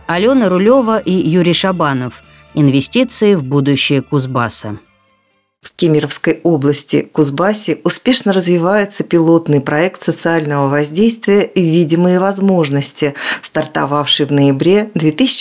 Алена Рулева и Юрий Шабанов. Инвестиции в будущее Кузбасса. В Кемеровской области, Кузбассе, успешно развивается пилотный проект социального воздействия «Видимые возможности», стартовавший в ноябре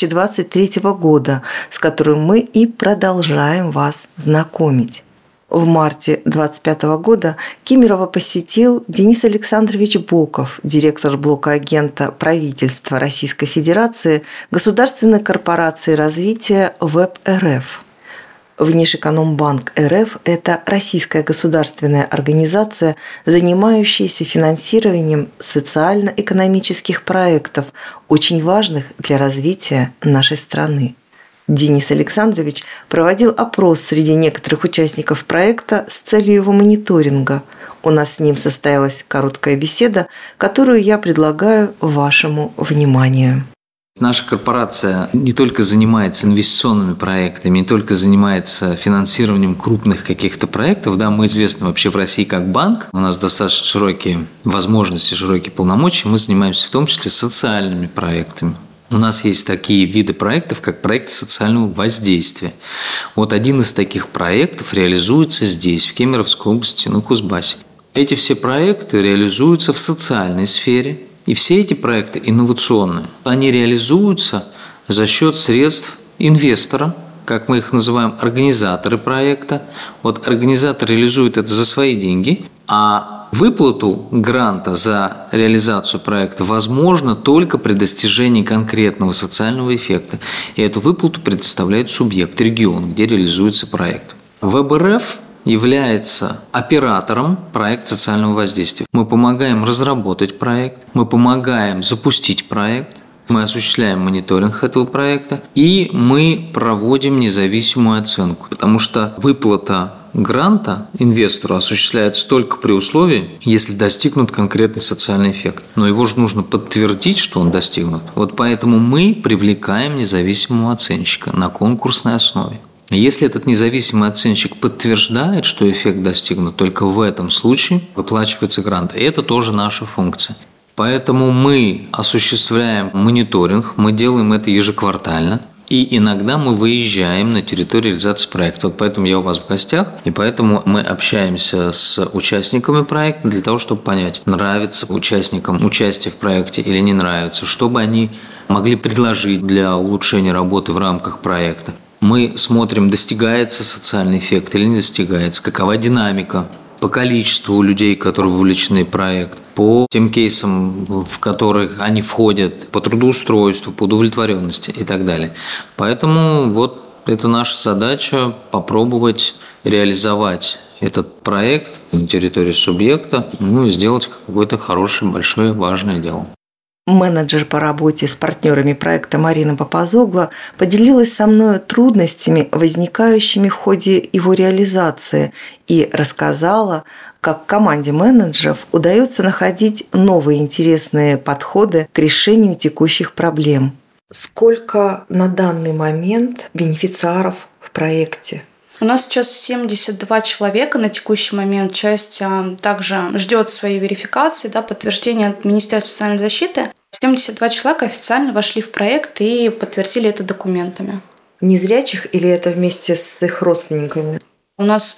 2023 года, с которым мы и продолжаем вас знакомить. В марте 2025 года Кемерово посетил Денис Александрович Боков, директор блока агента правительства Российской Федерации Государственной корпорации развития ВЭБ-РФ. Внешэкономбанк РФ – это российская государственная организация, занимающаяся финансированием социально-экономических проектов, очень важных для развития нашей страны. Денис Александрович проводил опрос среди некоторых участников проекта с целью его мониторинга. У нас с ним состоялась короткая беседа, которую я предлагаю вашему вниманию. Наша корпорация не только занимается инвестиционными проектами, не только занимается финансированием крупных каких-то проектов. Да, мы известны вообще в России как банк. У нас достаточно широкие возможности, широкие полномочия. Мы занимаемся в том числе социальными проектами. У нас есть такие виды проектов, как проекты социального воздействия. Вот один из таких проектов реализуется здесь, в Кемеровской области, на Кузбассе. Эти все проекты реализуются в социальной сфере. И все эти проекты инновационные. Они реализуются за счет средств инвестора, как мы их называем, организаторы проекта. Вот организатор реализует это за свои деньги, а выплату гранта за реализацию проекта возможно только при достижении конкретного социального эффекта. И эту выплату предоставляет субъект, регион, где реализуется проект. ВЭБ-РФ является оператором проекта социального воздействия. Мы помогаем разработать проект, мы помогаем запустить проект, мы осуществляем мониторинг этого проекта и мы проводим независимую оценку, потому что выплата гранта инвестору осуществляется только при условии, если достигнут конкретный социальный эффект. Но его же нужно подтвердить, что он достигнут. Вот поэтому мы привлекаем независимого оценщика на конкурсной основе. Если этот независимый оценщик подтверждает, что эффект достигнут, только в этом случае выплачивается грант. И это тоже наша функция. Поэтому мы осуществляем мониторинг, мы делаем это ежеквартально. И иногда мы выезжаем на территорию реализации проекта. Вот поэтому я у вас в гостях, и поэтому мы общаемся с участниками проекта для того, чтобы понять, нравится участникам участие в проекте или не нравится, чтобы они могли предложить для улучшения работы в рамках проекта. Мы смотрим, достигается социальный эффект или не достигается, какова динамика по количеству людей, которые вовлечены в проект, по тем кейсам, в которых они входят, по трудоустройству, по удовлетворенности и так далее. Поэтому вот это наша задача – попробовать реализовать этот проект на территории субъекта, и сделать какое-то хорошее, большое, важное дело. Менеджер по работе с партнерами проекта Марина Папазогла поделилась со мной трудностями, возникающими в ходе его реализации, и рассказала, как команде менеджеров удается находить новые интересные подходы к решению текущих проблем. Сколько на данный момент бенефициаров в проекте? У нас сейчас 72 человека на текущий момент. Часть также ждет своей верификации, подтверждения от Министерства социальной защиты. 72 человека официально вошли в проект и подтвердили это документами. Незрячих или это вместе с их родственниками? У нас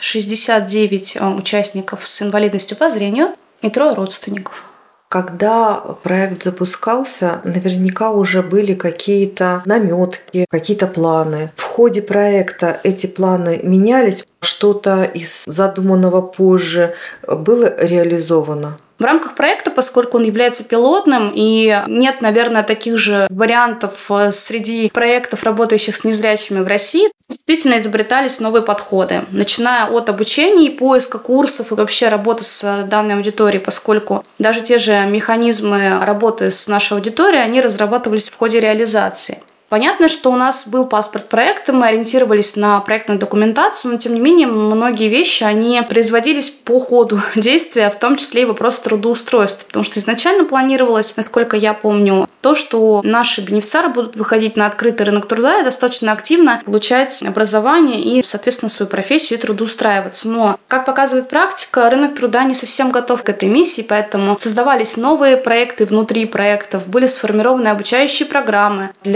69 участников с инвалидностью по зрению и 3 родственников. Когда проект запускался, наверняка уже были какие-то наметки, какие-то планы. В ходе проекта эти планы менялись, что-то из задуманного позже было реализовано. В рамках проекта, поскольку он является пилотным и нет, наверное, таких же вариантов среди проектов, работающих с незрячими в России, действительно изобретались новые подходы, начиная от обучения и поиска курсов и вообще работы с данной аудиторией, поскольку даже те же механизмы работы с нашей аудиторией, они разрабатывались в ходе реализации. Понятно, что у нас был паспорт проекта, мы ориентировались на проектную документацию, но тем не менее многие вещи, они производились по ходу действия, в том числе и вопрос трудоустройства, потому что изначально планировалось, насколько я помню, то, что наши бенефициары будут выходить на открытый рынок труда и достаточно активно получать образование и, соответственно, свою профессию и трудоустраиваться. Но, как показывает практика, рынок труда не совсем готов к этой миссии, поэтому создавались новые проекты внутри проектов, были сформированы обучающие программы для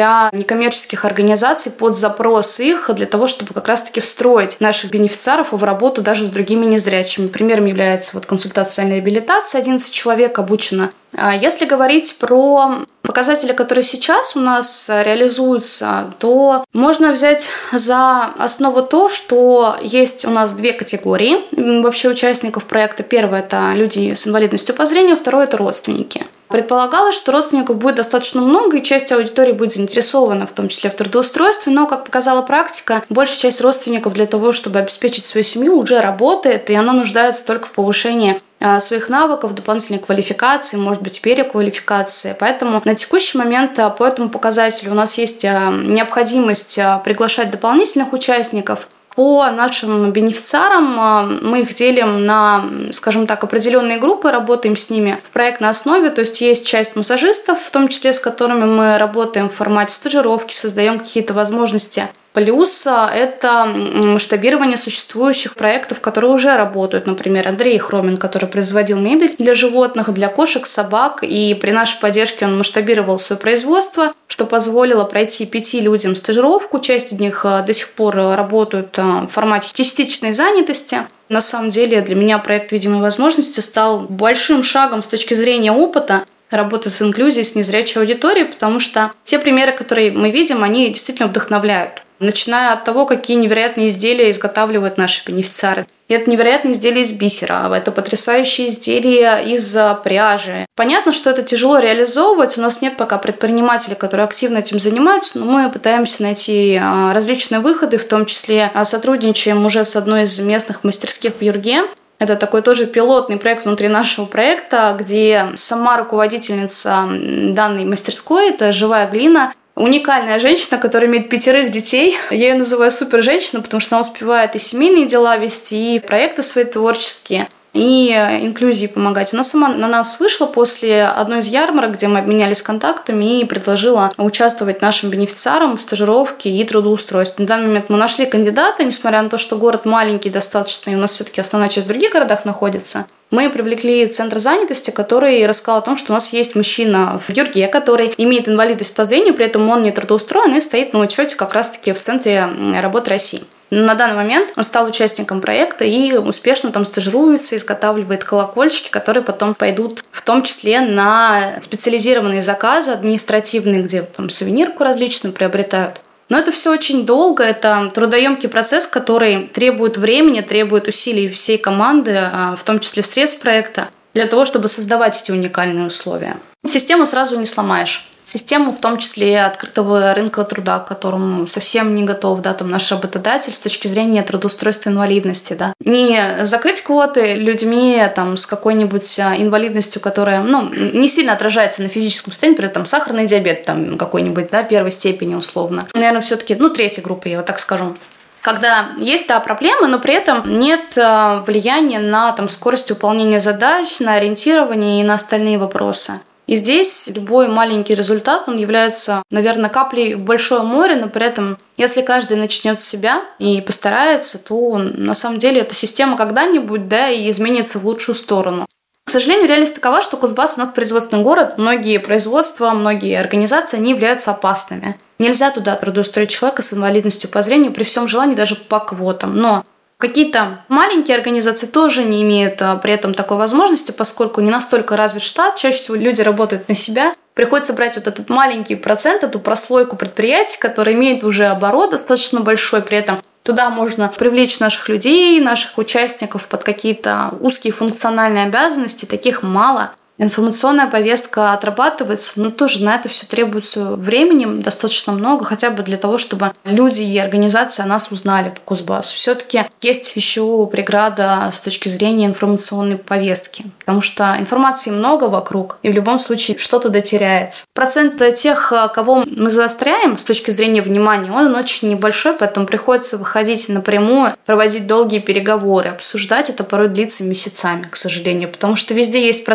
некоммерческих организаций под запрос их для того, чтобы как раз-таки встроить наших бенефициаров в работу даже с другими незрячими. Примером является консультация социальной реабилитации, 11 человек обучено. Если говорить про показатели, которые сейчас у нас реализуются, то можно взять за основу то, что есть у нас две категории вообще участников проекта. Первое – это люди с инвалидностью по зрению, второе – это родственники. Предполагалось, что родственников будет достаточно много, и часть аудитории будет заинтересована, в том числе в трудоустройстве, но, как показала практика, большая часть родственников для того, чтобы обеспечить свою семью, уже работает, и она нуждается только в повышении своих навыков, дополнительной квалификации, может быть, переквалификации. Поэтому на текущий момент по этому показателю у нас есть необходимость приглашать дополнительных участников. По нашим бенефициарам мы их делим на, скажем так, определенные группы, работаем с ними в проектной основе, то есть есть часть массажистов, в том числе с которыми мы работаем в формате стажировки, создаем какие-то возможности. Плюс это масштабирование существующих проектов, которые уже работают. Например, Андрей Хромин, который производил мебель для животных, для кошек, собак. И при нашей поддержке он масштабировал свое производство, что позволило пройти 5 людям стажировку. Часть из них до сих пор работают в формате частичной занятости. На самом деле для меня проект «Видимые возможности» стал большим шагом с точки зрения опыта работы с инклюзией, с незрячей аудиторией, потому что те примеры, которые мы видим, они действительно вдохновляют. Начиная от того, какие невероятные изделия изготавливают наши бенефициары. И это невероятные изделия из бисера, это потрясающие изделия из пряжи. Понятно, что это тяжело реализовывать, у нас нет пока предпринимателей, которые активно этим занимаются, но мы пытаемся найти различные выходы, в том числе сотрудничаем уже с одной из местных мастерских в Юрге. Это такой тоже пилотный проект внутри нашего проекта, где сама руководительница данной мастерской, это живая глина, уникальная женщина, которая имеет 5 детей. Я ее называю супер-женщина, потому что она успевает и семейные дела вести, и проекты свои творческие, и инклюзии помогать. Она сама на нас вышла после одной из ярмарок, где мы обменялись контактами, и предложила участвовать нашим бенефициарам в стажировке и трудоустройстве. На данный момент мы нашли кандидата, несмотря на то, что город маленький достаточно, и у нас все-таки основная часть в других городах находится. Мы привлекли центр занятости, который рассказал о том, что у нас есть мужчина в Юрге, который имеет инвалидность по зрению, при этом он не трудоустроен и стоит на учете как раз-таки в Центре работы России. На данный момент он стал участником проекта и успешно там стажируется, изготавливает колокольчики, которые потом пойдут в том числе на специализированные заказы административные, где там сувенирку различную приобретают. Но это все очень долго, это трудоемкий процесс, который требует времени, требует усилий всей команды, в том числе средств проекта, для того, чтобы создавать эти уникальные условия. Систему сразу не сломаешь. Систему, в том числе открытого рынка труда, к которому совсем не готов, там наш работодатель с точки зрения трудоустройства инвалидности, Не закрыть квоты людьми с какой-нибудь инвалидностью, которая, не сильно отражается на физическом состоянии, например, сахарный диабет какой-нибудь, первой степени условно. Наверное, все-таки, третьей группы, я вот так скажу. Когда есть, проблемы, но при этом нет влияния на скорость выполнения задач, на ориентирование и на остальные вопросы. И здесь любой маленький результат, он является, наверное, каплей в большое море, но при этом, если каждый начнет с себя и постарается, то на самом деле эта система когда-нибудь, и изменится в лучшую сторону. К сожалению, реальность такова, что Кузбасс у нас производственный город, многие производства, многие организации, они являются опасными. Нельзя туда трудоустроить человека с инвалидностью по зрению при всем желании даже по квотам, но какие-то маленькие организации тоже не имеют при этом такой возможности, поскольку не настолько развит штат, чаще всего люди работают на себя. Приходится брать этот маленький процент, эту прослойку предприятий, которые имеют уже оборот достаточно большой, при этом туда можно привлечь наших людей, наших участников под какие-то узкие функциональные обязанности, таких мало. Информационная повестка отрабатывается, но тоже на это все требуется времени достаточно много, хотя бы для того, чтобы люди и организации о нас узнали по Кузбассу. Все-таки есть еще преграда с точки зрения информационной повестки, потому что информации много вокруг, и в любом случае что-то дотеряется. Процент тех, кого мы заостряем с точки зрения внимания, он очень небольшой, поэтому приходится выходить напрямую, проводить долгие переговоры, обсуждать. Это порой длится месяцами, к сожалению, потому что везде есть процессы согласования,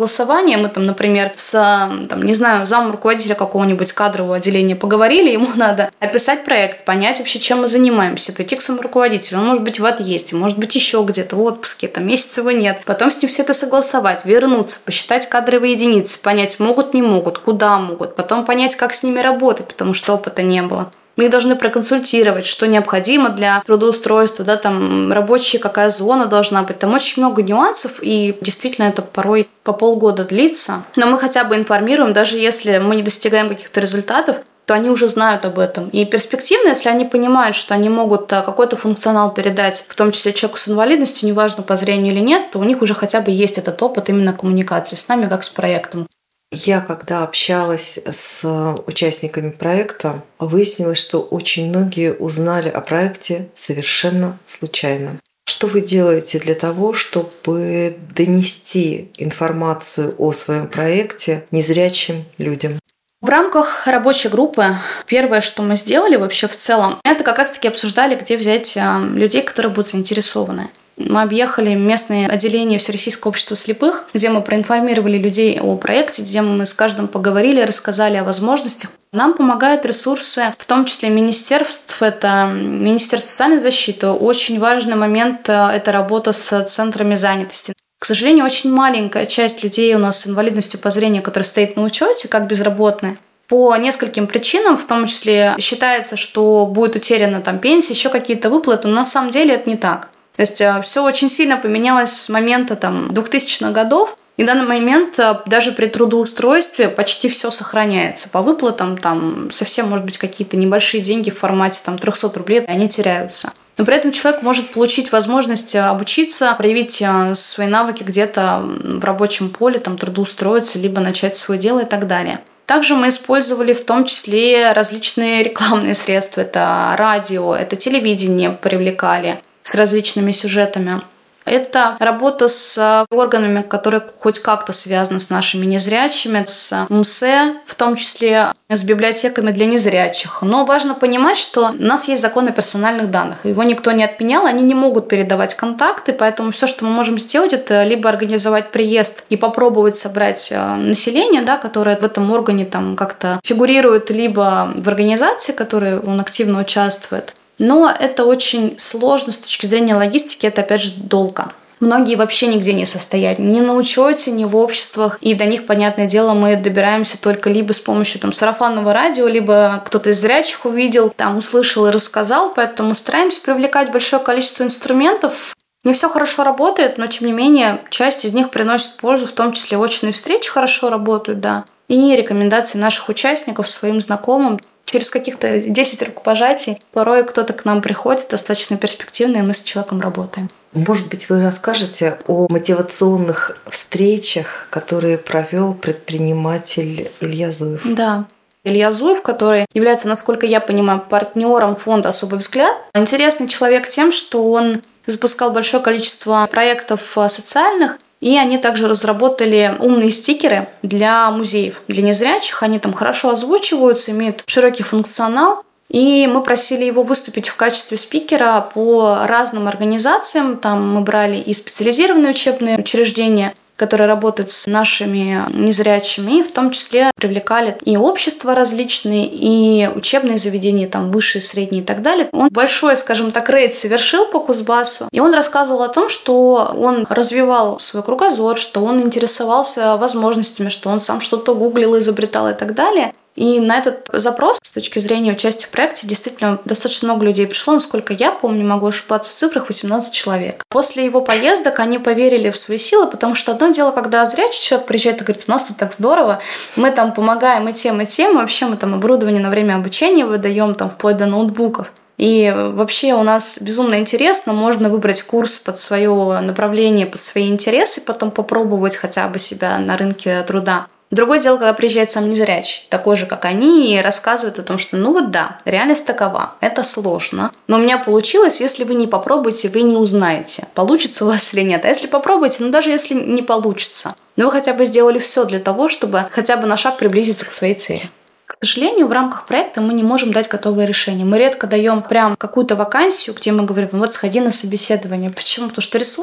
согласование. Мы там, например, с, не знаю, замом руководителя какого-нибудь кадрового отделения поговорили, ему надо описать проект, понять вообще, чем мы занимаемся, прийти к своему руководителю. Он может быть в отъезде, может быть еще где-то в отпуске, там месяца его нет. Потом с ним все это согласовать, вернуться, посчитать кадровые единицы, понять, могут, не могут, куда могут, потом понять, как с ними работать, потому что опыта не было. Мы их должны проконсультировать, что необходимо для трудоустройства, да, там рабочая, какая зона должна быть. Там очень много нюансов, и действительно это порой по полгода длится. Но мы хотя бы информируем, даже если мы не достигаем каких-то результатов, то они уже знают об этом. И перспективно, если они понимают, что они могут какой-то функционал передать, в том числе человеку с инвалидностью, неважно, по зрению или нет, то у них уже хотя бы есть этот опыт именно коммуникации с нами, как с проектом. Я, когда общалась с участниками проекта, выяснилось, что очень многие узнали о проекте совершенно случайно. Что вы делаете для того, чтобы донести информацию о своем проекте незрячим людям? В рамках рабочей группы первое, что мы сделали вообще в целом, это как раз-таки обсуждали, где взять людей, которые будут заинтересованы. Мы объехали местные отделения Всероссийского общества слепых, где мы проинформировали людей о проекте, где мы с каждым поговорили, рассказали о возможностях. Нам помогают ресурсы, в том числе министерств. Это Министерство социальной защиты. Очень важный момент – это работа с центрами занятости. К сожалению, очень маленькая часть людей у нас с инвалидностью по зрению, которая стоит на учете, как безработные. По нескольким причинам, в том числе считается, что будет утеряна там пенсия, еще какие-то выплаты, но на самом деле это не так. То есть все очень сильно поменялось с момента 2000-х годов. И в данный момент даже при трудоустройстве почти все сохраняется. По выплатам там совсем, может быть, какие-то небольшие деньги в формате 300 рублей, они теряются. Но при этом человек может получить возможность обучиться, проявить свои навыки где-то в рабочем поле, трудоустроиться, либо начать свое дело и так далее. Также мы использовали в том числе различные рекламные средства. Это радио, это телевидение привлекали с различными сюжетами. Это работа с органами, которые хоть как-то связаны с нашими незрячими, с МСЭ, в том числе с библиотеками для незрячих. Но важно понимать, что у нас есть закон о персональных данных. Его никто не отменял, они не могут передавать контакты, поэтому все, что мы можем сделать, это либо организовать приезд и попробовать собрать население, которое в этом органе как-то фигурирует, либо в организации, в которой он активно участвует. Но это очень сложно с точки зрения логистики, это опять же долго. Многие вообще нигде не состоят, ни на учете, ни в обществах, и до них, понятное дело, мы добираемся только либо с помощью сарафанного радио, либо кто-то из зрячих увидел, услышал и рассказал, поэтому мы стараемся привлекать большое количество инструментов. Не все хорошо работает, но тем не менее часть из них приносит пользу, в том числе очные встречи хорошо работают, и рекомендации наших участников своим знакомым. Через каких-то 10 рукопожатий порой кто-то к нам приходит, достаточно перспективно, и мы с человеком работаем. Может быть, вы расскажете о мотивационных встречах, которые провел предприниматель Илья Зуев? Да. Илья Зуев, который является, насколько я понимаю, партнером фонда «Особый взгляд». Интересный человек тем, что он запускал большое количество проектов социальных, и они также разработали умные стикеры для музеев, для незрячих. Они хорошо озвучиваются, имеют широкий функционал. И мы просили его выступить в качестве спикера по разным организациям. Там мы брали и специализированные учебные учреждения, которые работают с нашими незрячими, и в том числе привлекали и общества различные, и учебные заведения, высшие, средние и так далее. Он большой, скажем так, рейд совершил по Кузбассу, и он рассказывал о том, что он развивал свой кругозор, что он интересовался возможностями, что он сам что-то гуглил, изобретал и так далее. И на этот запрос с точки зрения участия в проекте действительно достаточно много людей пришло. Насколько я помню, могу ошибаться в цифрах, 18 человек. После его поездок они поверили в свои силы, потому что одно дело, когда зрячий человек приезжает и говорит: у нас тут так здорово, мы помогаем и тем, и тем, вообще мы оборудование на время обучения выдаем вплоть до ноутбуков. И вообще у нас безумно интересно, можно выбрать курс под свое направление, под свои интересы, потом попробовать хотя бы себя на рынке труда. Другое дело, когда приезжает сам незрячий, такой же, как они, и рассказывает о том, что реальность такова, это сложно. Но у меня получилось, если вы не попробуете, вы не узнаете, получится у вас или нет. А если попробуете, даже если не получится, но вы хотя бы сделали все для того, чтобы хотя бы на шаг приблизиться к своей цели. К сожалению, в рамках проекта мы не можем дать готовое решение. Мы редко даем прям какую-то вакансию, где мы говорим: сходи на собеседование. Почему? Потому что ресурс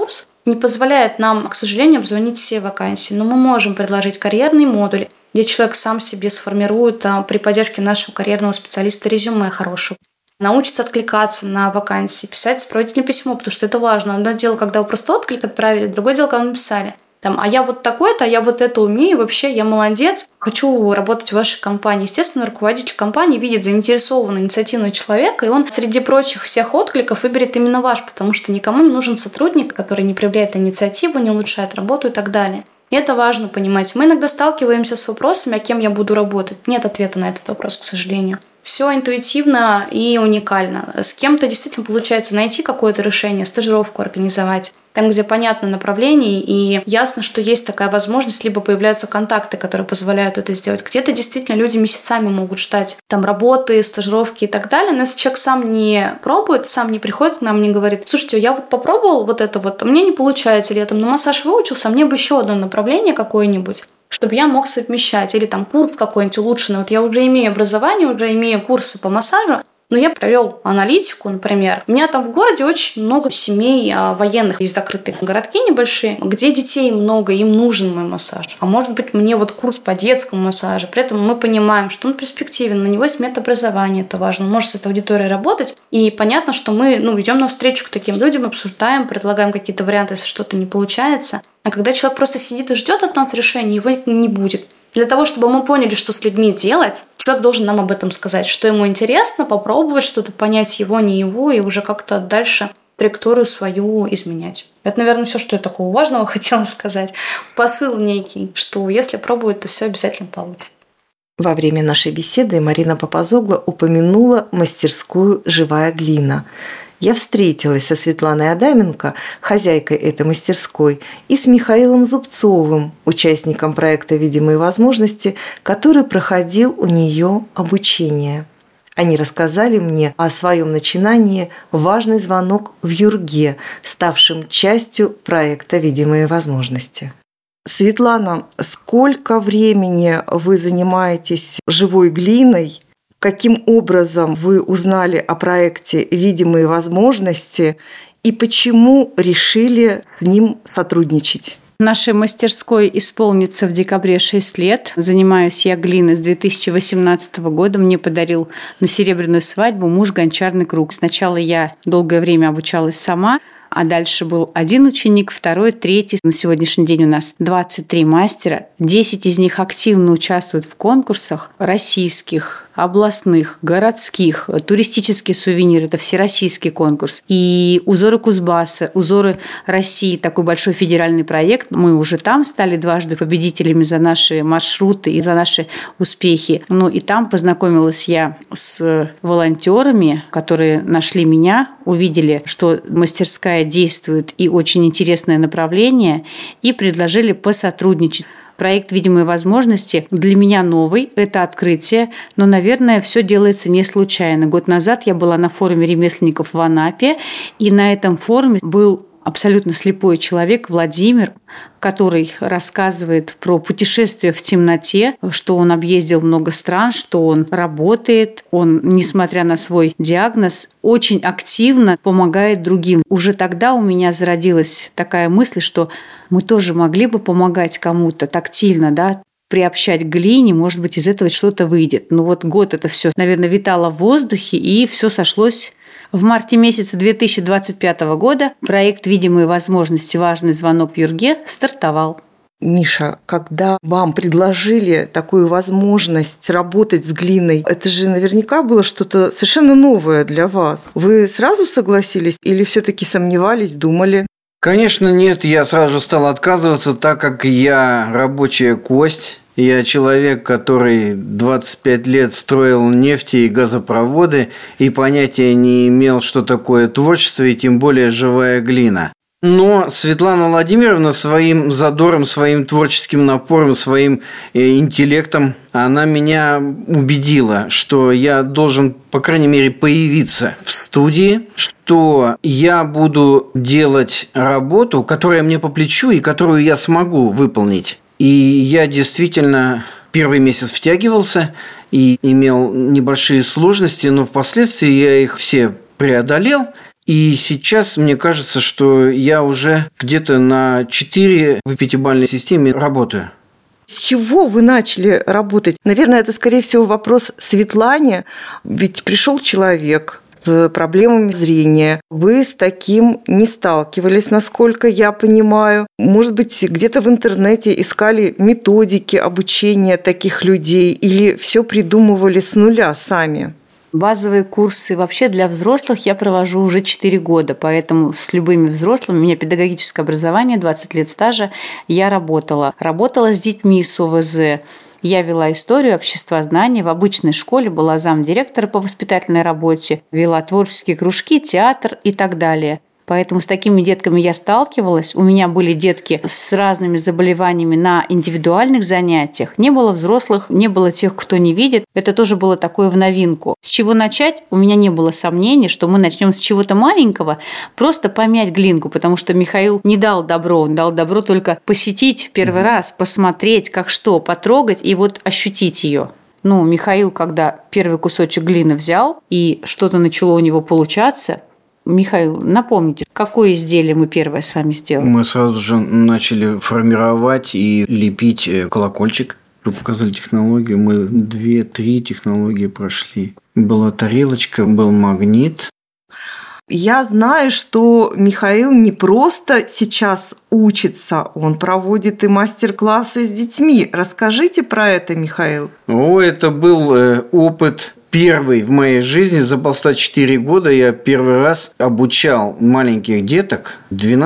не позволяет нам, к сожалению, обзвонить все вакансии. Но мы можем предложить карьерный модуль, где человек сам себе сформирует при поддержке нашего карьерного специалиста резюме хорошее, научится откликаться на вакансии, писать сопроводительное письмо, потому что это важно. Одно дело, когда вы просто отклик отправили, другое дело, когда вы написали. А я вот такой-то, а я вот это умею, вообще я молодец, хочу работать в вашей компании. Естественно, руководитель компании видит заинтересованного инициативного человека, и он среди прочих всех откликов выберет именно ваш, потому что никому не нужен сотрудник, который не проявляет инициативу, не улучшает работу и так далее. И это важно понимать. Мы иногда сталкиваемся с вопросами, а кем я буду работать. Нет ответа на этот вопрос, к сожалению. Все интуитивно и уникально. С кем-то действительно получается найти какое-то решение, стажировку организовать, там, где понятно направление и ясно, что есть такая возможность, либо появляются контакты, которые позволяют это сделать. Где-то действительно люди месяцами могут ждать там работы, стажировки и так далее, но если человек сам не пробует, сам не приходит к нам, не говорит: слушайте, я вот попробовал вот это вот, а мне не получается, или я там на массаж выучился, а мне бы еще одно направление какое-нибудь, чтобы я мог совмещать, или там курс какой-нибудь улучшенный. Вот я уже имею образование, уже имею курсы по массажу, но я провел аналитику, например. У меня там в городе очень много семей военных, есть закрытые городки небольшие, где детей много, им нужен мой массаж. А может быть, мне вот курс по детскому массажу. При этом мы понимаем, что он перспективен, на него есть медобразование, это важно, он может с этой аудиторией работать. И понятно, что мы идем навстречу к таким людям, обсуждаем, предлагаем какие-то варианты, если что-то не получается. А когда человек просто сидит и ждет от нас решения, его не будет. Для того, чтобы мы поняли, что с людьми делать, человек должен нам об этом сказать, что ему интересно, попробовать что-то, понять его, не его, и уже как-то дальше траекторию свою изменять. Это, наверное, все, что я такого важного хотела сказать. Посыл некий, что если пробовать, то все обязательно получится. Во время нашей беседы Марина Папазоглу упомянула мастерскую «Живая глина». Я встретилась со Светланой Адаменко, хозяйкой этой мастерской, и с Михаилом Зубцовым, участником проекта «Видимые возможности», который проходил у нее обучение. Они рассказали мне о своем начинании «Важный звонок в Юрге», ставшем частью проекта «Видимые возможности». Светлана, сколько времени вы занимаетесь живой глиной? Каким образом вы узнали о проекте «Видимые возможности» и почему решили с ним сотрудничать? Нашей мастерской исполнится в декабре 6 лет. Занимаюсь я глиной с 2018 года. Мне подарил на серебряную свадьбу муж гончарный круг. Сначала я долгое время обучалась сама, а дальше был один ученик, второй, третий. На сегодняшний день у нас 23 мастера. 10 из них активно участвуют в конкурсах российских, областных, городских. Туристический сувенир – это всероссийский конкурс. И узоры Кузбасса, узоры России – такой большой федеральный проект. Мы уже там стали дважды победителями за наши маршруты и за наши успехи. И там познакомилась я с волонтерами, которые нашли меня, увидели, что мастерская действует и очень интересное направление, и предложили посотрудничать. Проект «Видимые возможности» для меня новый, это открытие, но, наверное, все делается не случайно. Год назад я была на форуме ремесленников в Анапе, и на этом форуме был абсолютно слепой человек Владимир, который рассказывает про путешествие в темноте, что он объездил много стран, что он работает, он, несмотря на свой диагноз, очень активно помогает другим. Уже тогда у меня зародилась такая мысль, что мы тоже могли бы помогать кому-то тактильно, приобщать к глине, может быть, из этого что-то выйдет. Год это все, наверное, витало в воздухе, и все сошлось. В марте месяце 2025 года проект «Видимые возможности. Важный звонок в Юрге» стартовал. Миша, когда вам предложили такую возможность работать с глиной, это же наверняка было что-то совершенно новое для вас. Вы сразу согласились или все-таки сомневались, думали? Конечно, нет. Я сразу же стал отказываться, так как я рабочая кость. Я человек, который 25 лет строил нефти и газопроводы и понятия не имел, что такое творчество и тем более живая глина. Но Светлана Владимировна своим задором, своим творческим напором, своим интеллектом, она меня убедила, что я должен, по крайней мере, появиться в студии, что я буду делать работу, которая мне по плечу и которую я смогу выполнить. И я действительно первый месяц втягивался и имел небольшие сложности, но впоследствии я их все преодолел. И сейчас мне кажется, что я уже где-то на 4 в пятибалльной системе работаю. С чего вы начали работать? Наверное, это, скорее всего, вопрос Светлане. Ведь пришел человек с проблемами зрения. Вы с таким не сталкивались, насколько я понимаю. Может быть, где-то в интернете искали методики обучения таких людей или все придумывали с нуля сами? Базовые курсы вообще для взрослых я провожу уже 4 года, поэтому с любыми взрослыми, у меня педагогическое образование, 20 лет стажа, я работала. Работала с детьми с ОВЗ. Я вела историю обществознания в обычной школе, была замдиректора по воспитательной работе, вела творческие кружки, театр и так далее. Поэтому с такими детками я сталкивалась. У меня были детки с разными заболеваниями на индивидуальных занятиях. Не было взрослых, не было тех, кто не видит. Это тоже было такое в новинку. С чего начать? У меня не было сомнений, что мы начнем с чего-то маленького, просто помять глинку, потому что Михаил не дал добро. Он дал добро только посетить первый раз, посмотреть, как что, потрогать и вот ощутить ее. Михаил, когда первый кусочек глины взял, и что-то начало у него получаться. Михаил, напомните, какое изделие мы первое с вами сделали? Мы сразу же начали формировать и лепить колокольчик. Вы показали технологию, мы 2-3 технологии прошли. Была тарелочка, был магнит. Я знаю, что Михаил не просто сейчас учится, он проводит и мастер-классы с детьми. Расскажите про это, Михаил. Это был опыт первый в моей жизни. За 4 года я первый раз обучал маленьких деток,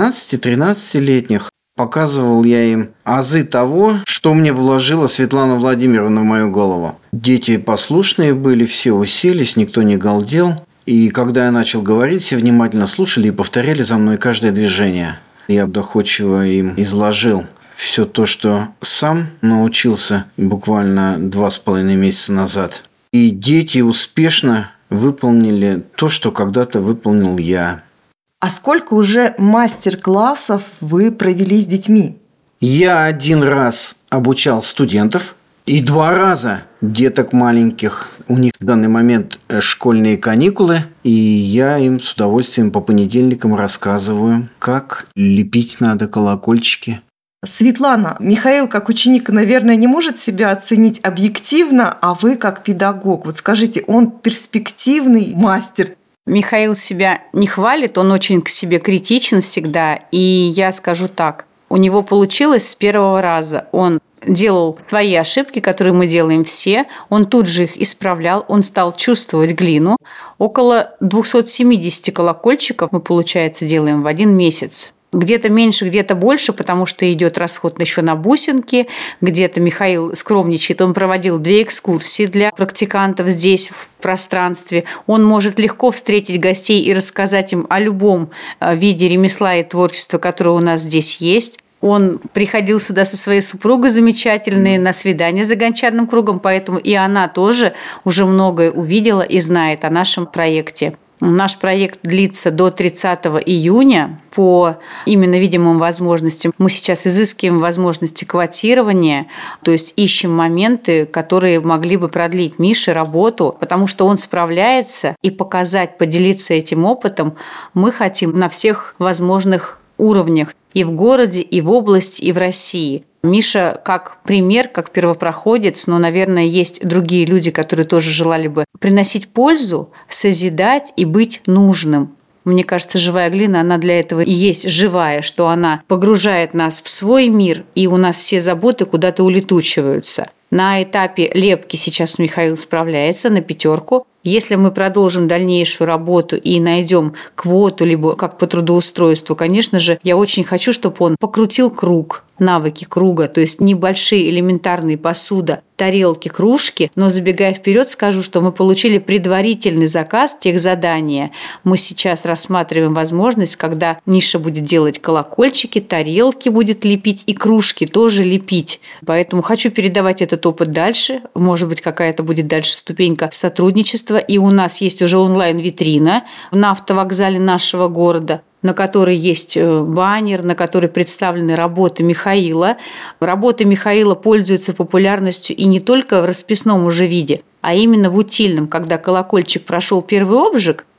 12-13-летних. Показывал я им азы того, что мне вложила Светлана Владимировна в мою голову. Дети послушные были, все уселись, никто не галдел. И когда я начал говорить, все внимательно слушали и повторяли за мной каждое движение. Я доходчиво им изложил все то, что сам научился буквально 2,5 месяца назад. И дети успешно выполнили то, что когда-то выполнил я. А сколько уже мастер-классов вы провели с детьми? Я 1 раз обучал студентов и 2 раза деток маленьких. У них в данный момент школьные каникулы, и я им с удовольствием по понедельникам рассказываю, как лепить надо колокольчики. Светлана, Михаил как ученик, наверное, не может себя оценить объективно, а вы как педагог. Вот скажите, он перспективный мастер? Михаил себя не хвалит, он очень к себе критичен всегда. И я скажу так, у него получилось с первого раза. Он делал свои ошибки, которые мы делаем все, он тут же их исправлял, он стал чувствовать глину. Около 270 колокольчиков мы, получается, делаем в 1 месяц. Где-то меньше, где-то больше, потому что идет расход еще на бусинки. Где-то Михаил скромничает. Он проводил 2 экскурсии для практикантов здесь, в пространстве. Он может легко встретить гостей и рассказать им о любом виде ремесла и творчества, которое у нас здесь есть. Он приходил сюда со своей супругой замечательной на свидание за гончарным кругом, поэтому и она тоже уже многое увидела и знает о нашем проекте. Наш проект длится до 30 июня по именно видимым возможностям. Мы сейчас изыскиваем возможности квотирования, то есть ищем моменты, которые могли бы продлить Мише работу, потому что он справляется, и показать, поделиться этим опытом мы хотим на всех возможных уровнях и в городе, и в области, и в России. Миша как пример, как первопроходец, но, наверное, есть другие люди, которые тоже желали бы приносить пользу, созидать и быть нужным. Мне кажется, живая глина, она для этого и есть живая, что она погружает нас в свой мир, и у нас все заботы куда-то улетучиваются. На этапе лепки сейчас Михаил справляется на 5. Если мы продолжим дальнейшую работу и найдем квоту, либо как по трудоустройству, конечно же, я очень хочу, чтобы он покрутил круг, навыки круга, то есть небольшие элементарные посуда, тарелки, кружки, но забегая вперед, скажу, что мы получили предварительный заказ техзадания. Мы сейчас рассматриваем возможность, когда Миша будет делать колокольчики, тарелки будет лепить и кружки тоже лепить. Поэтому хочу передавать этот опыт дальше. Может быть, какая-то будет дальше ступенька сотрудничества. И у нас есть уже онлайн-витрина на автовокзале нашего города, на которой есть баннер, на которой представлены работы Михаила. Работы Михаила пользуются популярностью и не только в расписном уже виде, а именно в утильном, когда колокольчик прошел первый обжиг,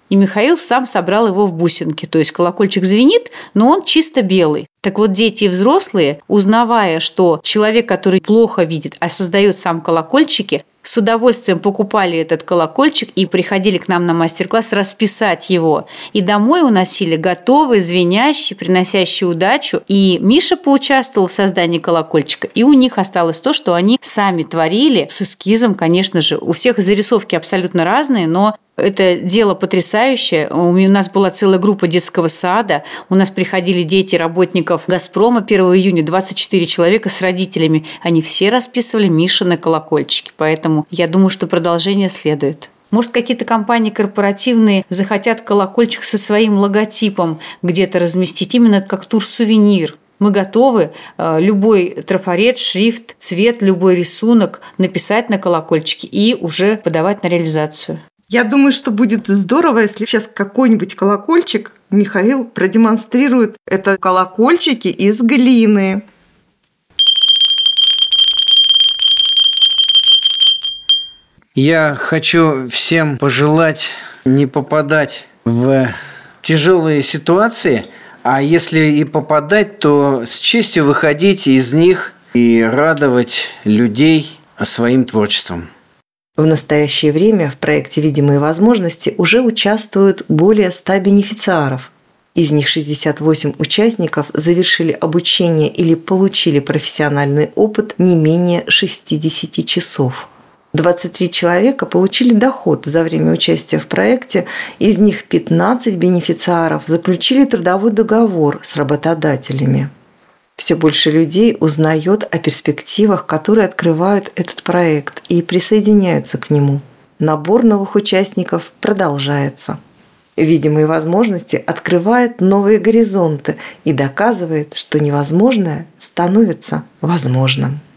И Михаил сам собрал его в бусинки. То есть колокольчик звенит, но он чисто белый. Так вот, дети и взрослые, узнавая, что человек, который плохо видит, а создает сам колокольчики, с удовольствием покупали этот колокольчик и приходили к нам на мастер-класс расписать его. И домой уносили готовый, звенящий, приносящий удачу. И Миша поучаствовал в создании колокольчика. И у них осталось то, что они сами творили с эскизом, конечно же. У всех зарисовки абсолютно разные, но это дело потрясающее. У нас была целая группа детского сада. У нас приходили дети работников «Газпрома» 1 июня, 24 человека с родителями. Они все расписывали Мишины колокольчики. Поэтому я думаю, что продолжение следует. Может, какие-то компании корпоративные захотят колокольчик со своим логотипом где-то разместить, именно как тур-сувенир. Мы готовы любой трафарет, шрифт, цвет, любой рисунок написать на колокольчике и уже подавать на реализацию. Я думаю, что будет здорово, если сейчас какой-нибудь колокольчик Михаил продемонстрирует. Это колокольчики из глины. Я хочу всем пожелать не попадать в тяжелые ситуации, а если и попадать, то с честью выходить из них и радовать людей своим творчеством. В настоящее время в проекте «Видимые возможности» уже участвуют более 100 бенефициаров. Из них 68 участников завершили обучение или получили профессиональный опыт не менее 60 часов. 23 человека получили доход за время участия в проекте, из них 15 бенефициаров заключили трудовой договор с работодателями. Все больше людей узнает о перспективах, которые открывают этот проект, и присоединяются к нему. Набор новых участников продолжается. Видимые возможности открывает новые горизонты и доказывает, что невозможное становится возможным.